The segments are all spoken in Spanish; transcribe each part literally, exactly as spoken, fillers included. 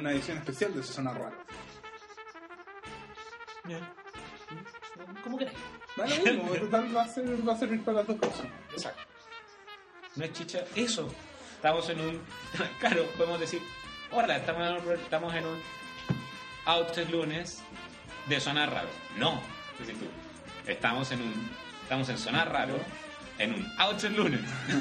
una edición especial de Zona Raro. ¿Cómo queréis? Da lo mismo, total va a, ser, va a servir para las dos cosas. Exacto. No es chicha. Eso. Estamos en un... Claro, podemos decir... Hola, estamos en, estamos en un... Outer lunes de Sonar Raro. No. Dices tú. Estamos en un... Estamos en Sonar Raro en un Outer lunes.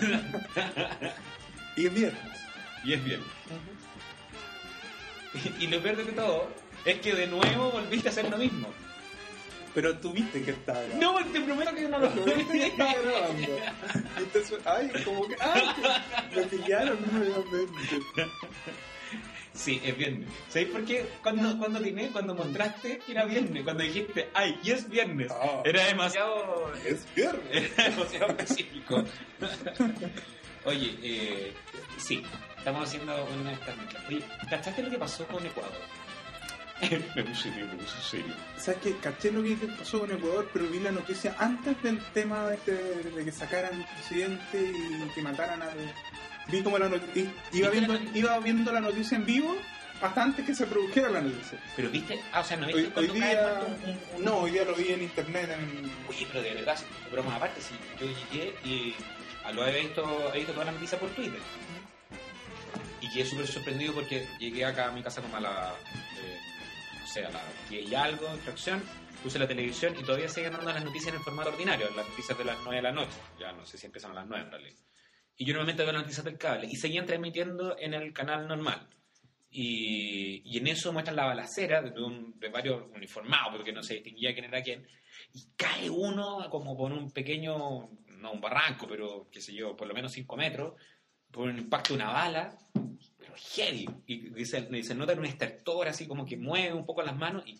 Y es viernes. Y es viernes. Uh-huh. y, y lo peor de todo es que de nuevo volviste a hacer lo mismo. Pero tú viste que estaba grabando. No, te prometo que yo no lo vi. Viste que estaba grabando. Entonces, ay, como que... ¡Ay! Me pillaron nuevamente. Sí, es viernes. ¿Sabéis por qué? Cuando, cuando tiene, cuando mostraste que era viernes, cuando dijiste, ay, y es viernes, oh, era demasiado... Es viernes. Era demasiado específico. Oye, eh, sí, estamos haciendo una de estas mezclas. Oye, ¿cachaste lo que pasó con Ecuador? Me puse serio, me puse serio. ¿Sabes qué? Caché lo que pasó con Ecuador, pero vi la noticia antes del tema de, este, de que sacaran al presidente y que mataran al... Vi como la noticia... Iba viendo, iba viendo la noticia en vivo hasta antes que se produjera la noticia. ¿Pero viste? Ah, o sea, ¿no viste hoy, cuando hoy cae día, un, un, un... No, hoy día lo vi en internet. En... Oye, pero de verdad, bromas aparte, sí. Yo llegué y lo he visto, he visto toda la noticia por Twitter. Y quedé súper sorprendido porque llegué acá a mi casa como a la... Eh, no sé, a las diez y algo, infracción. Puse la televisión y todavía siguen dando las noticias en el formato ordinario, las noticias de las nueve de la noche. Ya no sé si empiezan a las nueve en realidad. Y yo normalmente veo las noticias del cable. Y seguían transmitiendo en el canal normal. Y, y en eso muestran la balacera de, un, de varios uniformados, porque no se distinguía quién era quién. Y cae uno como por un pequeño, no un barranco, pero qué sé yo, por lo menos cinco metros, por un impacto de una bala, pero heavy. Y dice, dice notan un estertor así como que mueve un poco las manos y...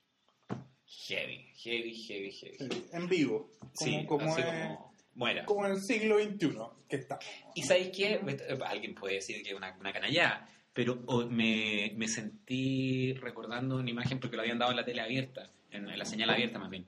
Heavy, heavy, heavy, heavy. En vivo. Como, sí, como así es... como... Muera. Como en el siglo veintiuno que está. ¿Y sabéis qué? Alguien puede decir que es una, una canallada, pero me, me sentí recordando una imagen porque lo habían dado en la tele abierta, en, en la señal abierta más bien.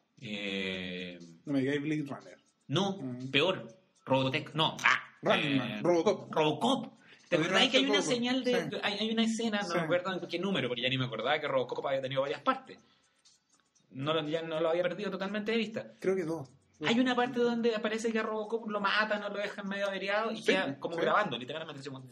Eh, no me digáis Blade Runner. No, mm. peor. Robotech, no. Ah, eh, Robocop. Robocop. ¿Te acordás que hay una señal de... Sí. Hay, hay una escena, no sí. me acuerdo en qué número, porque ya ni me acordaba que Robocop había tenido varias partes. No, ya no lo había perdido totalmente de vista. Creo que dos. Hay una parte donde aparece que a Robocop lo matan o lo dejan medio averiado y sí, queda como sí. grabando, literalmente. Como...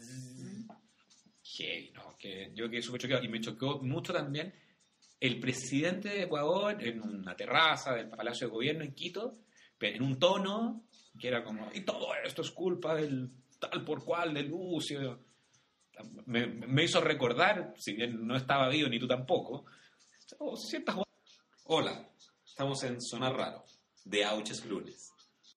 Heavy, no, que yo quedé súper choqueado. Y me choqueó mucho también el presidente de Ecuador en una terraza del Palacio de Gobierno en Quito, pero en un tono que era como, y todo esto es culpa del tal por cual, de Lucio. Me, me hizo recordar, si bien no estaba vivo ni tú tampoco, oh, ciertas... Hola, estamos en Sonar Raro. De Ouches lunes.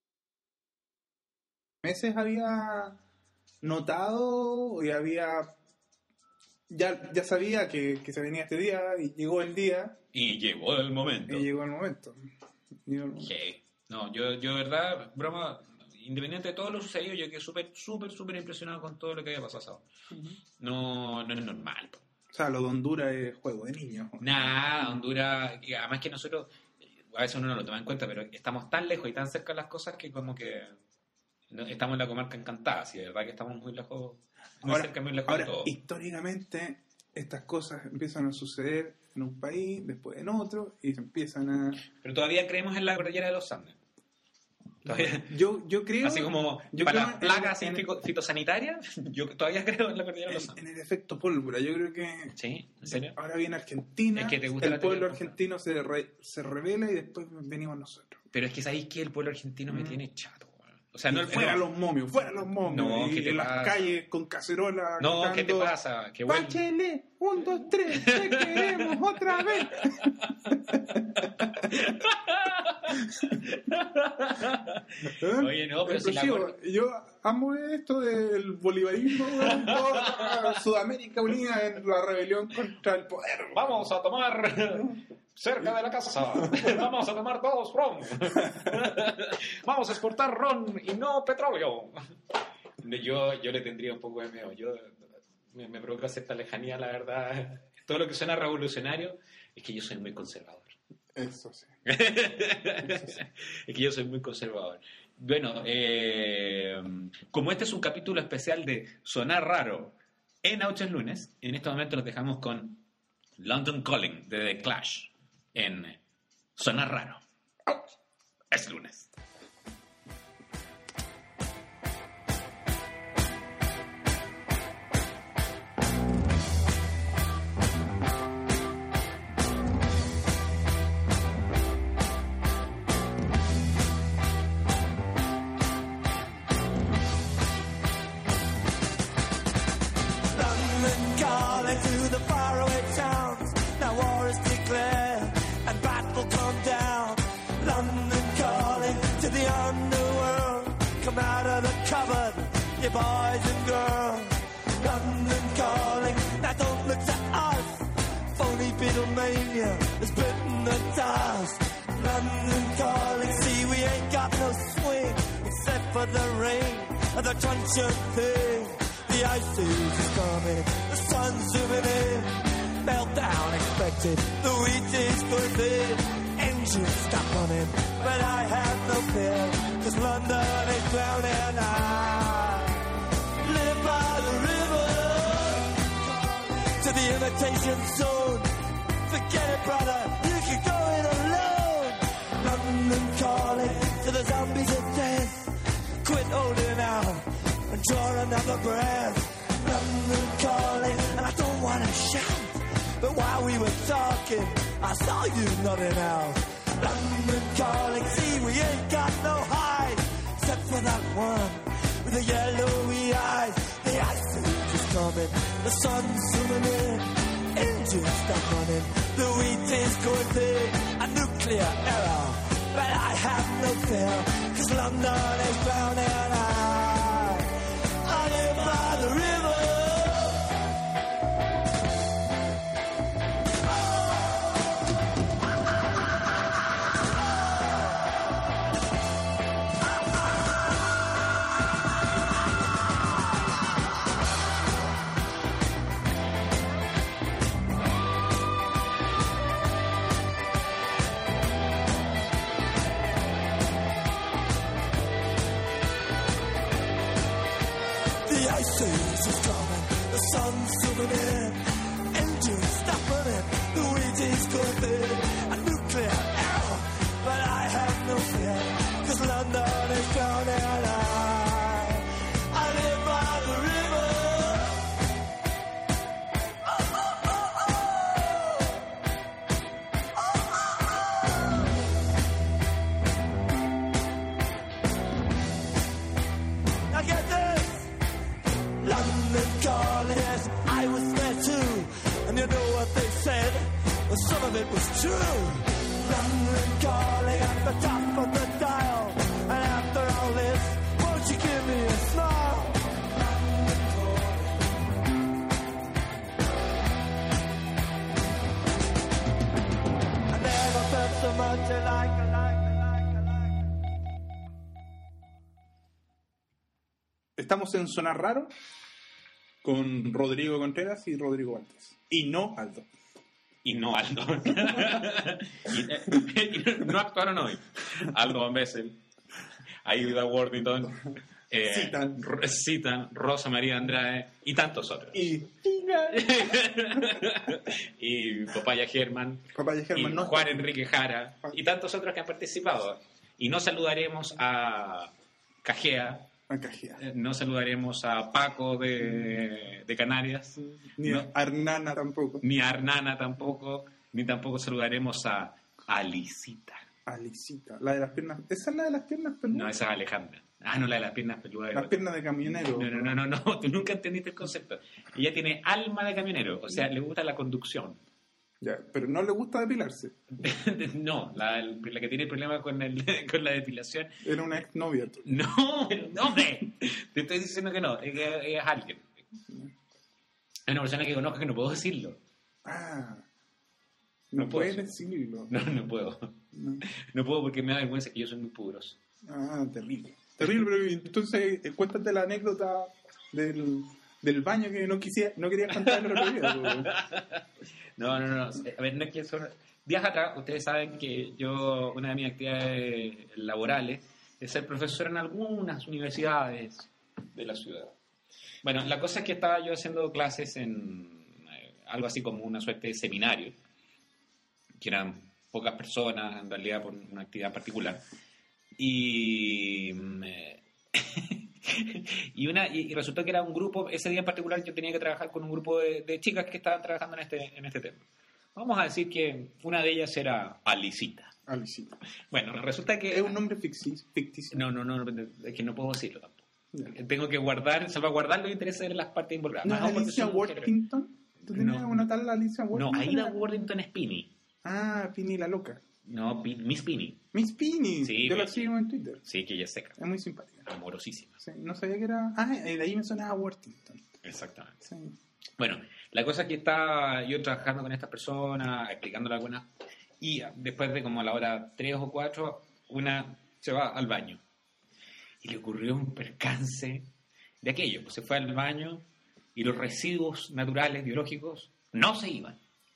Meses había notado y había ya, ya sabía que, que se venía este día y llegó el día y llegó el momento y llegó el momento yo... hey. no yo yo de verdad broma independiente de todo lo sucedido yo quedé súper súper súper impresionado con todo lo que había pasado. Uh-huh. no no es normal. O sea, lo de Honduras es juego de niños. Nada, Honduras, y además que nosotros a veces uno no lo toma en cuenta, pero estamos tan lejos y tan cerca de las cosas que como que estamos en la comarca encantada, y de verdad que estamos muy lejos, muy ahora, cerca, muy lejos ahora, de todo. Históricamente, estas cosas empiezan a suceder en un país, después en otro, y se empiezan a... Pero todavía creemos en la cordillera de los Andes. Todavía, yo, yo creo... Así como yo para creo las plagas en, en, fitosanitarias, yo todavía creo en la cordillera de los Andes. En el efecto pólvora, yo creo que... ¿Sí? ¿En serio? Ahora viene Argentina, es que te gusta el la pueblo argentino se, re, se revela y después venimos nosotros. Pero es que sabéis que el pueblo argentino mm. me tiene chato. O sea, no el fuera los momios, fuera los momios. No, y en las calles con cacerola. No, cantando, ¿qué te pasa? Que bueno. Bachelet, un, dos, tres, te queremos otra vez. Oye, no, pero si la... Yo amo esto del bolivarismo, toda Sudamérica unida en la rebelión contra el poder. Vamos a tomar cerca de la casa. Vamos a tomar todos ron. Vamos a exportar ron y no petróleo. Yo, yo le tendría un poco de miedo. Yo, me, me provoca cierta lejanía, la verdad. Todo lo que suena revolucionario es que yo soy muy conservador. Eso sí. Eso sí. Es que yo soy muy conservador. Bueno, eh, como este es un capítulo especial de Sonar Raro En Autos Lunes, en estos momentos los dejamos con London Calling de The Clash en Suena Raro. Es lunes. Boys and girls, London calling. Now don't look to us. Phony Beatlemania has bitten the dust. London calling. See, we ain't got no swing except for the rain and the truncheon thing. The ice age is coming. The sun's zooming in. Meltdown expected. The wheat is going thin. Engines stop running, but I have no fear, 'cause London is drowning. I live by the river to the imitation zone. Forget it, brother, you can go it alone. London calling to the zombies of death. Quit holding out and draw another breath. London calling, and I don't want to shout, but while we were talking, I saw you nodding out. London calling, see, we ain't got no hide, except for that one with the yellowy eyes. The ice age is coming, the sun's zooming in, engines stop running, the wheat is going big, a nuclear error, but I have no fear, 'cause London is drowning. I, I live by the river. It was true. London calling at the top of the dial. And after all this, won't you give me a smile? London calling. I never felt so much alike, alike, alike, alike. Estamos en Sonar Raro con Rodrigo Contreras y Rodrigo Valdes. Y no Aldo. Y no Aldo. y, y no actuaron hoy. Aldo Van Bessel, Aida Worthington, eh, Citan. Citan, Rosa María Andrade y tantos otros. Y, y Papaya Germán. Papaya Germán, y no. Juan Enrique Jara. Y tantos otros que han participado. Y no saludaremos a Cajea. No saludaremos a Paco de, de Canarias. Ni no, a Arnana tampoco. Ni a Arnana tampoco. Ni tampoco saludaremos a Alicita. Alicita. La de las piernas. ¿Esa es la de las piernas peludas? No, esa es Alejandra. Ah, no, la de las piernas peludas. Las piernas de camionero. No, no, no, no, no. Tú nunca entendiste el concepto. Ella tiene alma de camionero. O sea, le gusta la conducción. Ya, pero no le gusta depilarse. No, la, la que tiene problema con, el, con la depilación. Era una exnovia. No, no, hombre. Te estoy diciendo que no. Es que es alguien. Es una persona que conozco que no puedo decirlo. Ah. No, no puedes puedo. decirlo. No, no puedo. No. No puedo porque me da vergüenza que yo soy muy pudoroso. Ah, terrible. Terrible, pero entonces eh, cuéntate la anécdota del, del baño que no quisiera, no querías contar en el otro día. No, no, no. A ver, no es que son... Días atrás, ustedes saben que yo, una de mis actividades laborales es ser profesor en algunas universidades de la ciudad. Bueno, la cosa es que estaba yo haciendo clases en eh, algo así como una suerte de seminario, que eran pocas personas, en realidad, por una actividad particular. Y... Eh, y, una, y, y resultó que era un grupo, ese día en particular yo tenía que trabajar con un grupo de, de chicas que estaban trabajando en este, en este tema. Vamos a decir que una de ellas era Alicita. Alicita. Bueno, resulta que... ¿Es un nombre ficticio? ficticio? No, no, no, es que no puedo decirlo tampoco. Yeah. Tengo que guardar, salvaguardar los intereses de las partes involucradas. ¿No, No, Alicia Worthington? ¿Tú tenías No. una tal Alicia No, Worthington? Aida Worthington es Pini. Ah, Pini la loca. No, Pi- Miss Pini. Miss Pini. Sí, Yo la Miss- sigo en Twitter. Sí, que ella es seca. Es muy simpática. Amorosísima. Sí, no sabía que era... Ah, de ahí me sonaba Worthington. Exactamente. Sí. Bueno, la cosa es que estaba yo trabajando con estas personas, explicándole algunas, y después de como a la hora tres o cuatro, una se va al baño. Y le ocurrió un percance de aquello. Pues se fue al baño y los residuos naturales, biológicos, no se iban.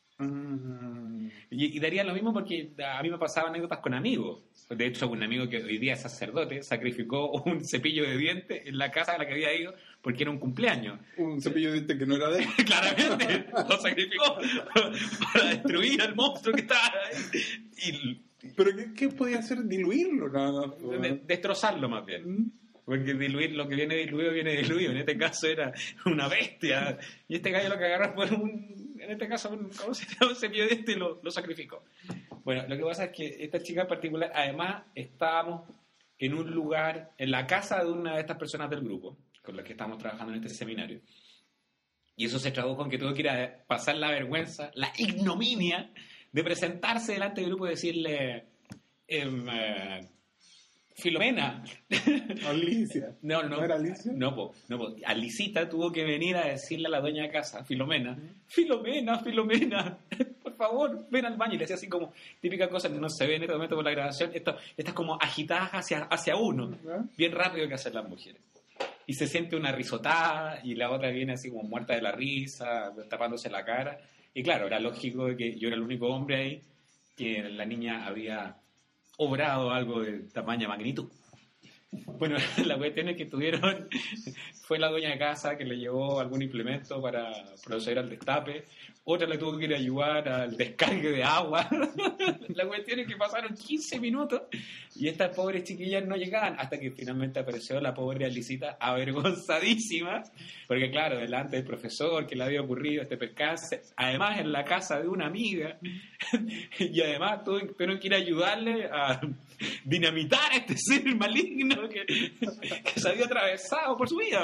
Mm. Y, y daría lo mismo porque a mí me pasaban anécdotas con amigos. De hecho, un amigo que hoy día es sacerdote sacrificó un cepillo de dientes en la casa a la que había ido porque era un cumpleaños. Un cepillo de dientes que no era de él. Claramente lo sacrificó para destruir al monstruo que estaba ahí y ¿Pero qué, qué podía hacer? ¿Diluirlo? Nada. de- destrozarlo más bien. Mm. Porque diluir, lo que viene diluido, viene diluido. En este caso era una bestia. Y este gallo lo que agarró fue un... En este caso, un, ¿cómo se llama? Un cepillo de este y lo, lo sacrificó. Bueno, lo que pasa es que esta chica en particular, además, estábamos en un lugar, en la casa de una de estas personas del grupo, con las que estamos trabajando en este seminario. Y eso se tradujo en que tuvo que ir a pasar la vergüenza, la ignominia, de presentarse delante del grupo y decirle... em, eh, Filomena. Alicia. No, no. ¿No era Alicia? No, po, no, po. Alicita tuvo que venir a decirle a la dueña de casa, Filomena, Filomena, Filomena, por favor, ven al baño. Y le hacía así como, típica cosa que no se ve en este momento por la grabación, esto, estas como agitadas hacia, hacia uno, ¿Ah? bien rápido que hacen las mujeres. Y se siente una risotada y la otra viene así como muerta de la risa, tapándose la cara. Y claro, era lógico que yo era el único hombre ahí, que la niña había obrado algo de tamaña magnitud. Bueno, la cuestión es que tuvieron, fue la dueña de casa que le llevó algún implemento para proceder al destape, otra le tuvo que ir a ayudar al descargue de agua. La cuestión es que pasaron quince minutos y estas pobres chiquillas no llegaban hasta que finalmente apareció la pobre Alicita avergonzadísima, porque claro, delante del profesor que le había ocurrido este percance, además en la casa de una amiga, y además tuvieron que ir a ayudarle a dinamitar a este ser maligno que, que se había atravesado por su vida.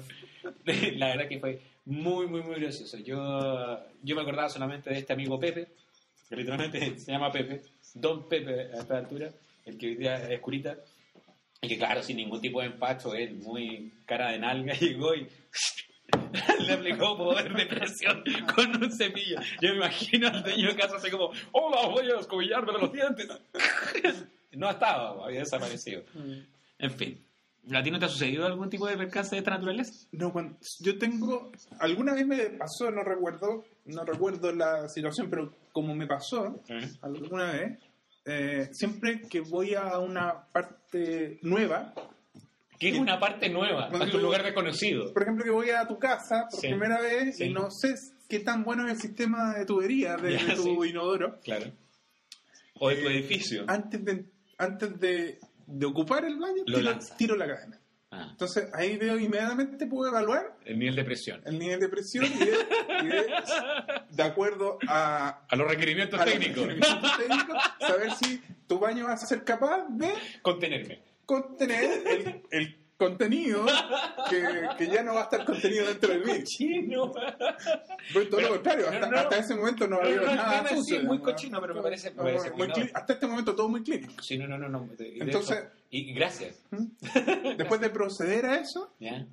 La verdad que fue muy, muy, muy gracioso. Yo, yo me acordaba solamente de este amigo Pepe, que literalmente se llama Pepe, Don Pepe a esta altura, el que hoy día es curita, y que claro, sin ningún tipo de empacho, él muy cara de nalga llegó y le aplicó poder de presión con un cepillo. Yo me imagino al dueño de casa así como, hola, voy a descobillarme de los dientes. No estaba, había desaparecido. En fin, ¿a ti no te ha sucedido algún tipo de percance de esta naturaleza? No, cuando, yo tengo... Alguna vez me pasó, no recuerdo, no recuerdo la situación, pero como me pasó ¿Eh? alguna vez, eh, siempre que voy a una parte nueva, Que es una parte nueva, Cuando a tu yo- lugar desconocido. por ejemplo que voy a tu casa por Sí. primera vez Sí. y no sé qué tan bueno es el sistema de tubería de, Ya, de tu sí. inodoro, Claro. O de tu edificio. antes de, antes de, de ocupar el baño, Lo tiro, lanza. tiro la cadena. Ah, Entonces ahí veo inmediatamente, puedo evaluar el nivel de presión. el nivel de presión y de, y de, de acuerdo a, A los requerimientos a los técnicos. requerimientos técnicos, saber si tu baño va a ser capaz de Contenerme. contener el, el contenido que, que ya no va a estar contenido dentro del mismo. Cochino. Pero todo Pero- lo contrario, pero hasta, no- hasta ese momento no no, había no, el nada tema sí sucio. es muy ¿no? cochino, pero me parece- me No, parece muy muy clí- hasta este momento todo muy clínico. Sí, no, no, no. no. Y de Entonces- hecho- y gracias. Después de proceder a eso, ¿Ya?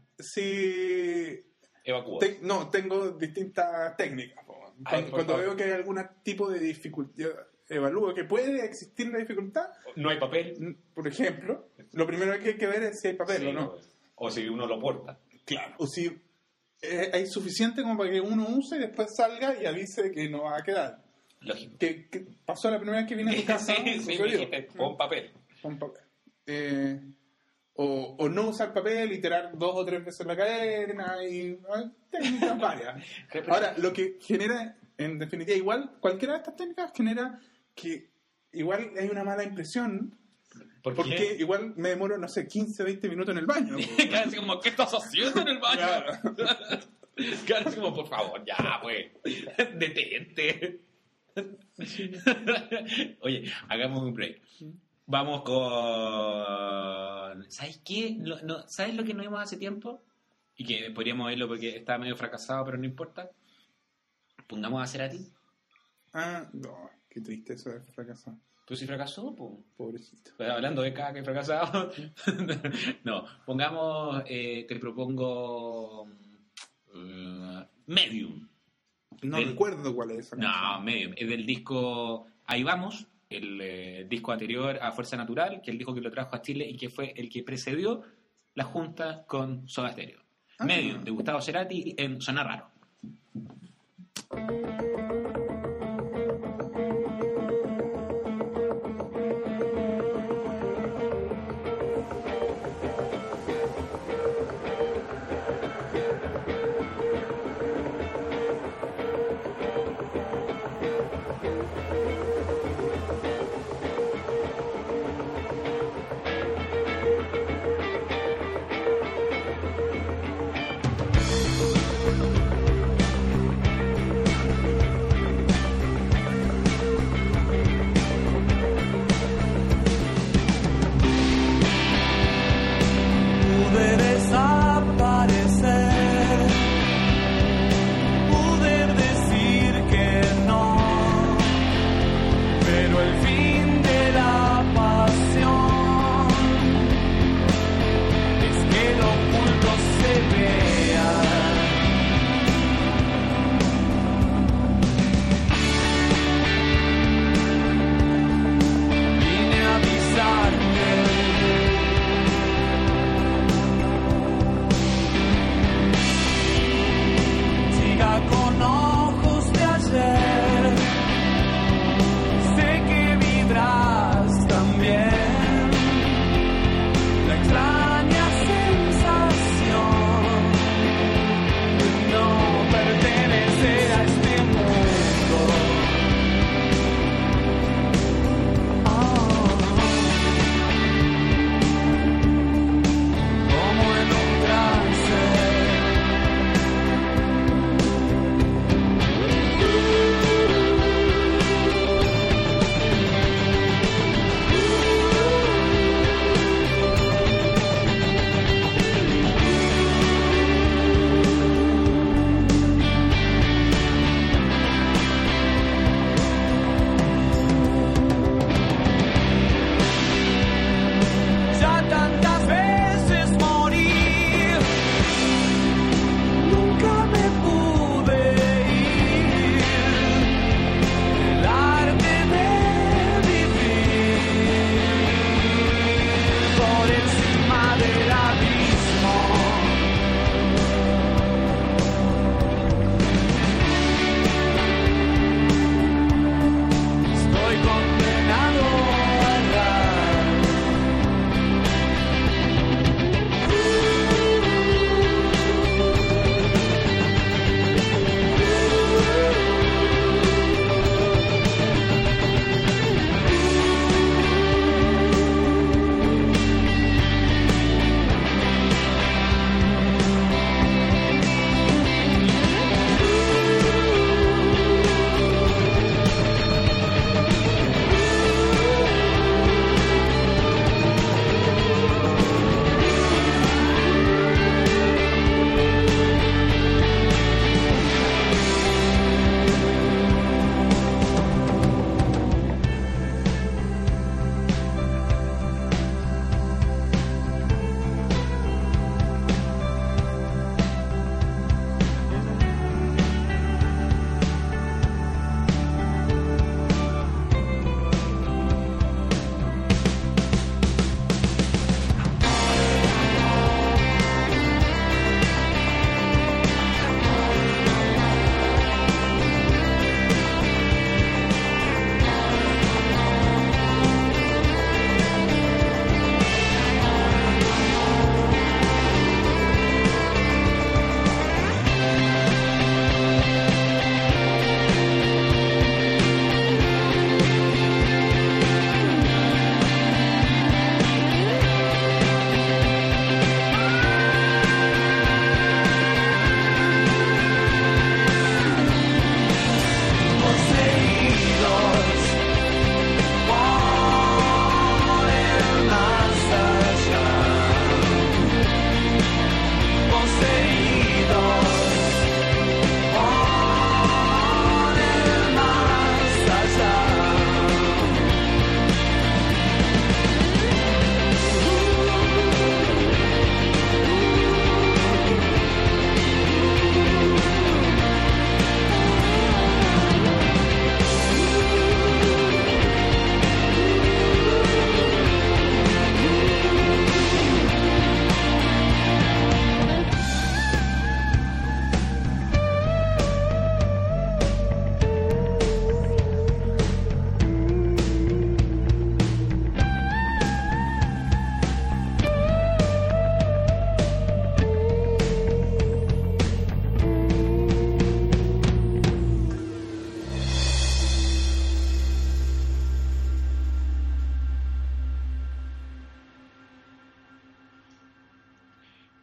si Evacúa. te- no, tengo distintas técnicas. po. Ay, Cuando, por cuando favor. veo que hay algún tipo de dificultad, evalúo que puede existir la dificultad, No hay papel. por ejemplo, lo primero que hay que ver es si hay papel Sí, o no. O si uno lo porta. Claro. O si eh, hay suficiente como para que uno use y después salga y avise que no va a quedar. Lógico. Que, que pasó la primera vez que vine a tu casa. Sí, sí, sucedió. me dijiste, pon papel. Con papel. Eh, O, o no usar papel y tirar dos o tres veces la cadena y hay técnicas varias. Ahora, lo que genera, en definitiva, igual, cualquiera de estas técnicas genera que igual hay una mala impresión. ¿Por porque qué? igual me demoro, no sé, quince, veinte minutos en el baño. Claro, así como, ¿qué estás haciendo en el baño? Claro, claro, así como, por favor, ya, pues, detente. Oye, hagamos un break. Vamos con... ¿Sabes qué? Lo, no, ¿Sabes lo que no vimos hace tiempo? Y que podríamos verlo porque estaba medio fracasado, pero no importa. Pongamos a Cerati. Ah, no, qué triste eso de fracasar. Pues si fracasó, pues. Pobrecito. Pues hablando de caca y fracasado. No, pongamos, eh, te propongo uh, Medium. No del, recuerdo cuál es esa No, canción. Medium. Es del disco Ahí Vamos, el eh, disco anterior a Fuerza Natural, que es el disco que lo trajo a Chile y que fue el que precedió la junta con Soda Stereo. Ah. Medium, de Gustavo Cerati, en Sonar Raro. Thank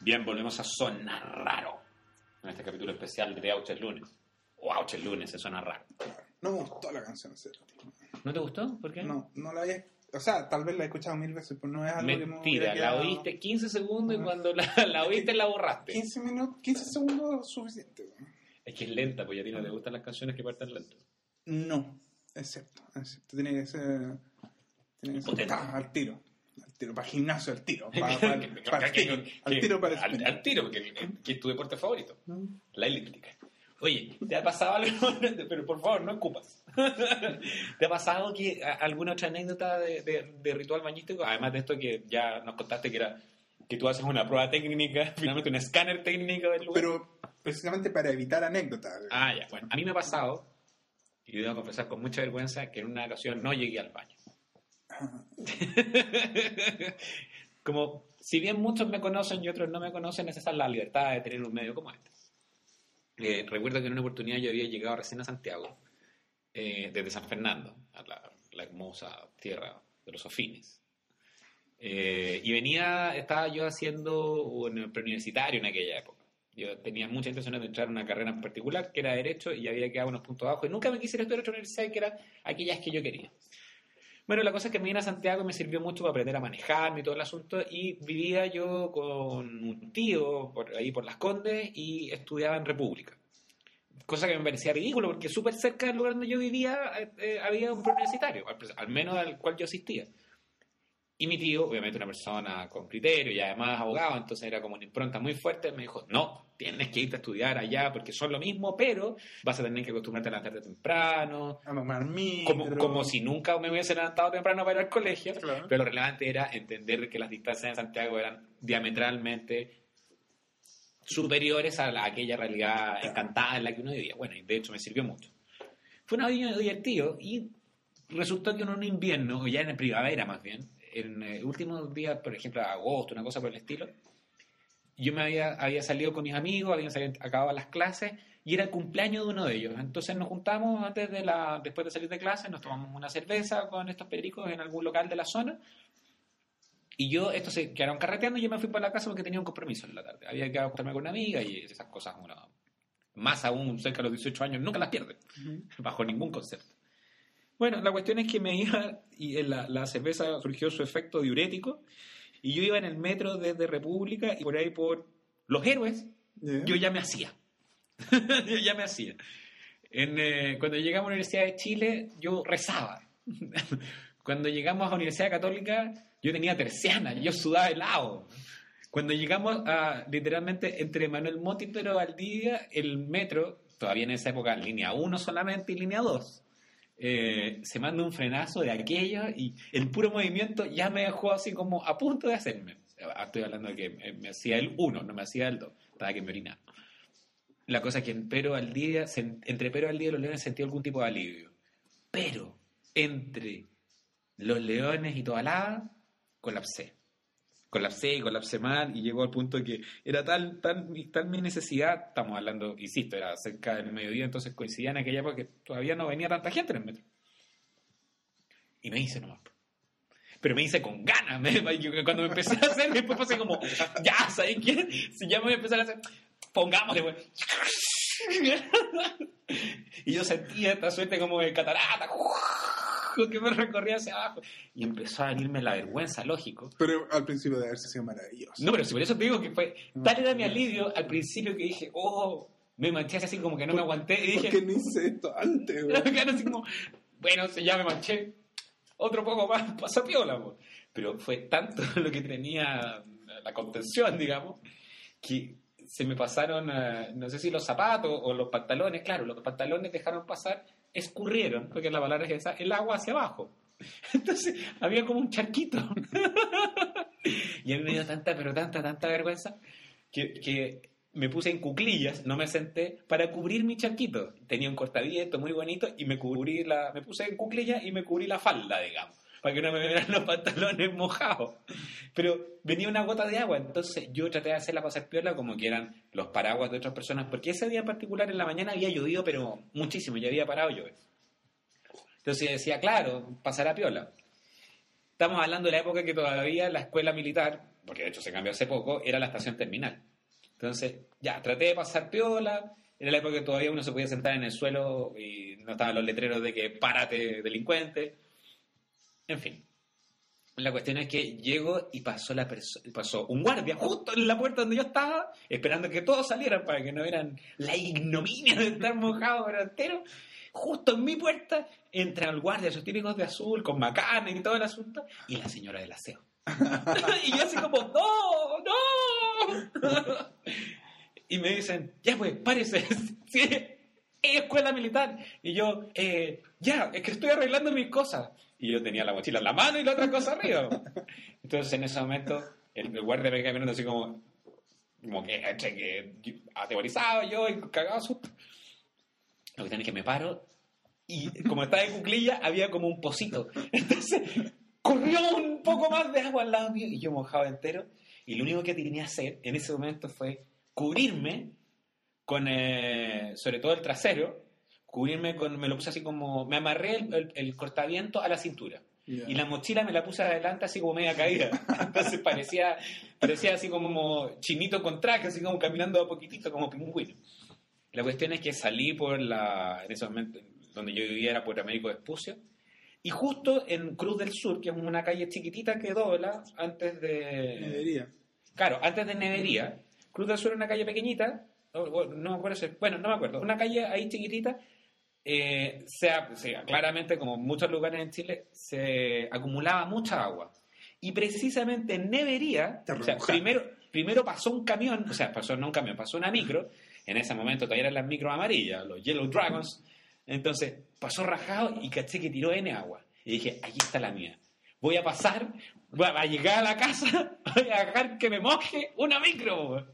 Bien, volvemos a Sonar Raro. En este capítulo especial de Auches Lunes. O Auches Lunes, se suena raro. No me gustó la canción, en serio. ¿No te gustó? ¿Por qué? No, no la había... O sea, tal vez la he escuchado mil veces, pero no es algo que me Mentira, hubiera la quedado- oíste quince segundos y cuando la, la oíste la borraste. quince minutos, quince segundos suficiente. Es que es lenta, pues ya a ti no te gustan las canciones que parten lento. No, excepto, excepto. Tiene que ser... Tiene que ser... Potente. Ah, al tiro. Al tiro, para gimnasio, al tiro. Para, para, para el tiro. Al tiro para el al, sprint. al tiro, porque que es tu deporte favorito. La elíptica. Oye, ¿te ha pasado algo? Pero por favor, no escupas. ¿Te ha pasado que a- alguna otra anécdota de, de, de ritual bañístico? Además de esto que ya nos contaste que era que tú haces una prueba técnica, finalmente un escáner técnico del lugar. Pero precisamente para evitar anécdotas. Ah, ya, bueno. A mí me ha pasado, y debo confesar con mucha vergüenza, que en una ocasión no llegué al baño. Como, si bien muchos me conocen y otros no me conocen, esa es la libertad de tener un medio como este. Eh, recuerdo que en una oportunidad yo había llegado recién a Santiago, eh, desde San Fernando, a la, la hermosa tierra de los Sofines. Eh, y venía, estaba yo haciendo un preuniversitario en aquella época. Yo tenía muchas intenciones de entrar en una carrera en particular, que era Derecho, y había quedado unos puntos abajo, y nunca me quise estudiar otra universidad, que eran aquellas que yo quería. Bueno, la cosa es que me vine a Santiago y me sirvió mucho para aprender a manejarme y todo el asunto, y vivía yo con un tío por ahí por Las Condes y estudiaba en República. Cosa que me parecía ridículo porque súper cerca del lugar donde yo vivía eh, eh, había un preuniversitario, al, al menos al cual yo asistía. Y mi tío, obviamente una persona con criterio y además abogado, entonces era como una impronta muy fuerte, me dijo, no, tienes que irte a estudiar allá porque son lo mismo, pero vas a tener que acostumbrarte a levantarte temprano, A tomar micro. como, como si nunca me hubiese levantado temprano para ir al colegio, Claro. pero lo relevante era entender que las distancias en Santiago eran diametralmente superiores a, la, a aquella realidad encantada en la que uno vivía. Bueno, y de hecho me sirvió mucho. Fue un año divertido y resultó que en un invierno, o ya en primavera más bien, en eh, últimos días, por ejemplo, agosto, una cosa por el estilo, yo me había, había salido con mis amigos, habían salido, acabado las clases y era el cumpleaños de uno de ellos. Entonces nos juntamos antes de la, después de salir de clase, nos tomamos una cerveza con estos pericos en algún local de la zona y yo, estos se quedaron carreteando y yo me fui para la casa porque tenía un compromiso en la tarde. Había que acostarme con una amiga y esas cosas, uno, más aún cerca de los dieciocho años, nunca las pierde, Uh-huh. bajo ningún concepto. Bueno, la cuestión es que me iba y en la, la cerveza surgió su efecto diurético y yo iba en el metro desde República y por ahí por Los Héroes, Yeah. yo ya me hacía. yo ya me hacía. En, eh, cuando llegamos a la Universidad de Chile, yo rezaba. Cuando llegamos a la Universidad Católica, yo tenía terciana, yo sudaba helado. Cuando llegamos a, literalmente, entre Manuel Montt y Pedro Valdivia, el metro, todavía en esa época, línea uno solamente y línea dos, eh, se manda un frenazo de aquello y el puro movimiento ya me dejó así como a punto de hacerme. Estoy hablando de que me hacía el uno, no me hacía el dos, estaba que me orinaba. La cosa es que en Pedro Valdivia, entre Pedro Valdivia y Los Leones sentí algún tipo de alivio. Pero entre Los Leones y Tobalaba, colapsé. Colapsé y colapsé mal y llegó al punto que era tal, tal, tal mi necesidad, estamos hablando, insisto, era cerca del mediodía, entonces coincidía en aquella época que todavía no venía tanta gente en el metro. Y me hice nomás. Pero me hice con ganas. Me, yo, cuando me empecé a hacer, después pasé como, ya, ¿sabes qué? Si ya me voy a empezar a hacer, pongámosle, güey. Y yo sentía esta suerte como de catarata que me recorría hacia abajo. Y empezó a venirme la vergüenza, lógico. Pero al principio de haberse sido maravilloso. No, pero si por eso te digo que fue, tal era mi alivio al principio que dije, oh, me manché así como que no me aguanté. Y dije, ¿por qué no hice esto antes, güey? así como, bueno, ya me manché. Otro poco más, pasó piola, po. Pero fue tanto lo que tenía la contención, digamos, que se me pasaron, uh, no sé si los zapatos o los pantalones, claro, los pantalones dejaron pasar, escurrieron, porque la palabra es esa, el agua hacia abajo. Entonces había como un charquito. Y a mí me dio tanta, pero tanta, tanta vergüenza que, que me puse en cuclillas, no me senté, para cubrir mi charquito. Tenía un cortaviento muy bonito y me cubrí la, me puse en cuclillas y me cubrí la falda, digamos, para que no me vieran los pantalones mojados. Pero venía una gota de agua, entonces yo traté de hacerla pasar piola como que eran los paraguas de otras personas, porque ese día en particular en la mañana había llovido, pero muchísimo, ya había parado llover. Entonces decía, claro, pasará piola. Estamos hablando de la época que todavía la escuela militar, porque de hecho se cambió hace poco, era la estación terminal. Entonces, ya, traté de pasar piola. Era la época que todavía uno se podía sentar en el suelo y no estaban los letreros de que párate, delincuente. En fin. La cuestión es que llego y pasó la perso- pasó un guardia justo en la puerta donde yo estaba, esperando que todos salieran para que no vieran la ignominia de estar mojado por entero. Justo en mi puerta entra el guardia, esos típicos de azul, con macana y todo el asunto, y la señora del aseo. Y yo así como, ¡no! ¡No! Y me dicen, ya pues, párese, sí, es escuela militar. Y yo, eh, ya, es que estoy arreglando mis cosas. Y yo tenía la mochila en la mano y la otra cosa arriba. Entonces en ese momento el, el guardia me queda mirando así como, como que, entre que atemorizado yo y cagado susto. Lo que tiene es que me paro y como estaba de cuclilla había como un pocito. Entonces corrió un poco más de agua al lado mío y yo mojado entero. Y lo único que tenía que hacer en ese momento fue cubrirme con, eh, sobre todo el trasero, cubrirme con, me lo puse así como, me amarré el, el, el cortaviento a la cintura. Yeah. Y la mochila me la puse adelante así como media caída. Entonces parecía, parecía así como chinito con traje, así como caminando a poquitito, como pingüino. La cuestión es que salí por la, en ese momento, donde yo vivía era por Américo Vespucio, y justo en Cruz del Sur, que es una calle chiquitita que dobla antes de... Nevería. Claro, antes de Nevería. Cruz del Sur es una calle pequeñita, no, no me acuerdo, bueno, no me acuerdo, una calle ahí chiquitita, eh, se, se, claramente, como muchos lugares en Chile, se acumulaba mucha agua. Y precisamente en Nevería, o sea, primero, primero pasó un camión, o sea, pasó no un camión, pasó una micro, en ese momento todavía eran las micros amarillas, los Yellow Dragons, entonces pasó rajado y caché que tiró N agua. Y dije, aquí está la mía. Voy a pasar, voy a llegar a la casa, voy a dejar que me moje una micro.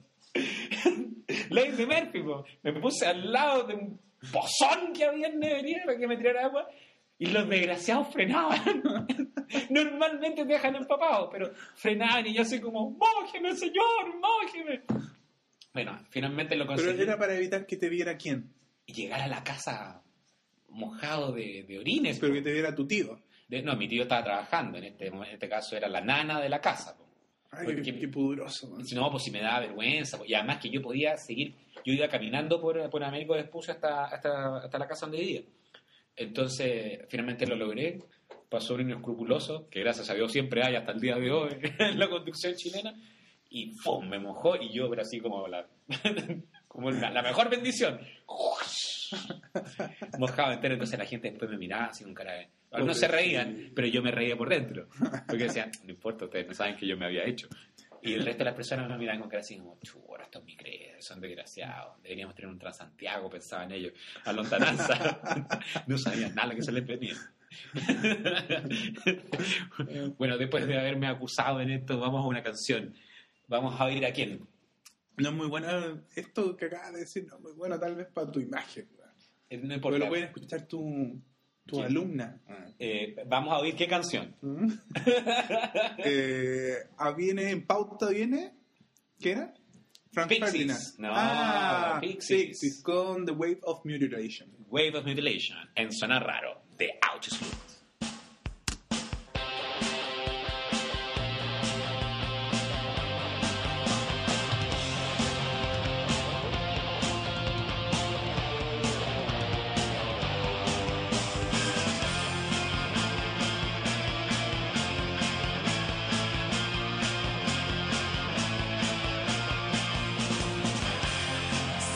Ley de Murphy, po. Me puse al lado de un pozón que había en Nevería para que me tirara agua y los desgraciados frenaban. Normalmente te dejan empapado, pero frenaban y yo así como, mójeme señor, mójeme. Bueno, finalmente lo conseguí. Pero era para evitar que te viera quién. Y llegar a la casa mojado de, de orines. Pero po. Que te viera tu tío. De, no, mi tío estaba trabajando, en este, en este caso era la nana de la casa. Po. Ay, qué, qué, qué pudoroso. Man. Si no, pues si me daba vergüenza. Pues, y además que yo podía seguir, yo iba caminando por, por Américo Vespucio hasta, hasta, hasta la casa donde vivía. Entonces, finalmente lo logré. Pasó un inescrupuloso, que gracias a Dios siempre hay hasta el día de hoy en la conducción chilena. Y ¡fum! Me mojó y yo, pero así como la, como la, la mejor bendición. Mojado entero. Entonces la gente después me miraba así con cara de... No se reían, pero yo me reía por dentro. Porque decían, no importa, ustedes no saben que yo me había hecho. Y el resto de las personas me miraban con cara así como, churra, estos mi crees, son desgraciados. Deberíamos tener un Transantiago, pensaban ellos. A lontananza. No sabían nada que se les venía. Bueno, después de haberme acusado en esto, vamos a una canción. Vamos a oír a quién. No es muy bueno esto que acabas de decir, no es muy bueno tal vez para tu imagen. No importa. Pero lo pueden escuchar tu, tu alumna. Eh, vamos a oír qué canción. ¿Mm? eh, ah, viene en pauta, viene. ¿Qué era? Frank Pixies. Ferdinand. No, ah, Pixies. Pixies con The Wave of Mutilation. Wave of Mutilation, en Sonar Raro, de Outer Street.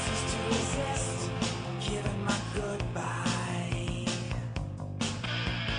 Resist giving my goodbye.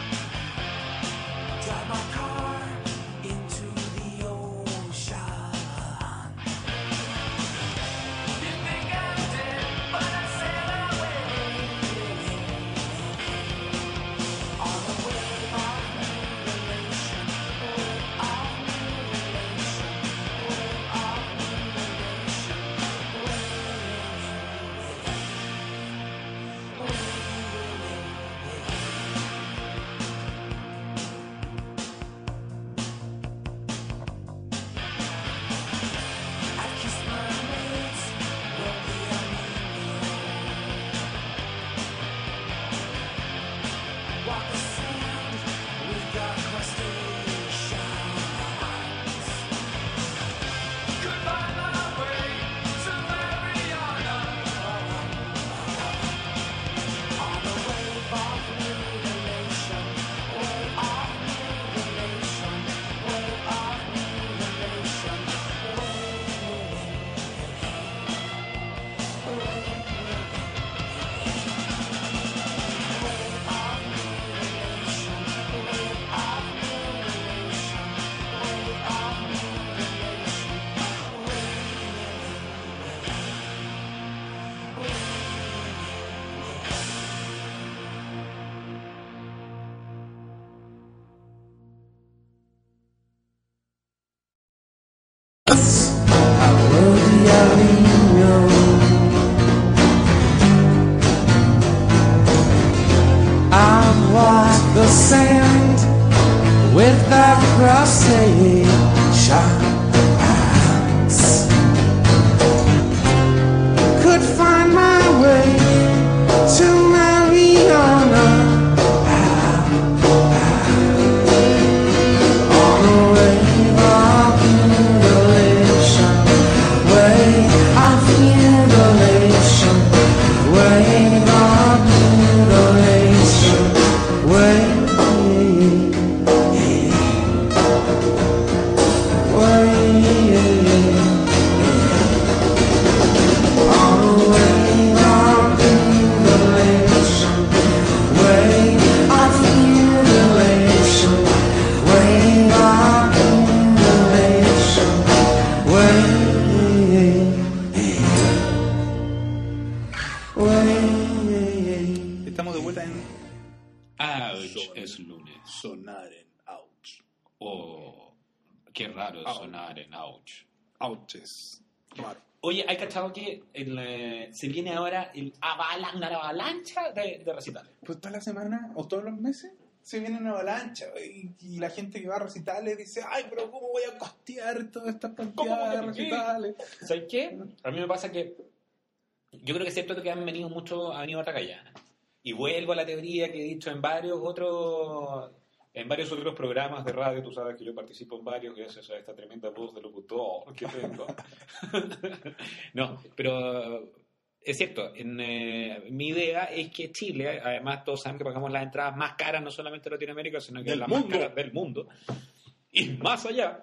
es lunes. Sonar en ouch. Oh, qué raro Ouch. sonar en ouch. Ouches. Raro. Oye, ¿hay cachado que el, eh, se viene ahora el avalan- la avalancha de, de recitales? Pues toda la semana o todos los meses se viene una avalancha y, y la gente que va a recitales dice, ay, pero ¿cómo voy a costear todas estas cantidades de ¿Cómo que- recitales? ¿Sabes qué? A mí me pasa que yo creo que es cierto que han venido mucho, ha venido otra callana. Y vuelvo a la teoría que he dicho en varios otros en varios otros programas de radio. Tú sabes que yo participo en varios gracias a esta tremenda voz de locutor que tengo. No, pero es cierto, en, eh, mi idea es que Chile, además todos saben que pagamos las entradas más caras no solamente de Latinoamérica, sino que Del las mundo. más caras del mundo. Y más allá,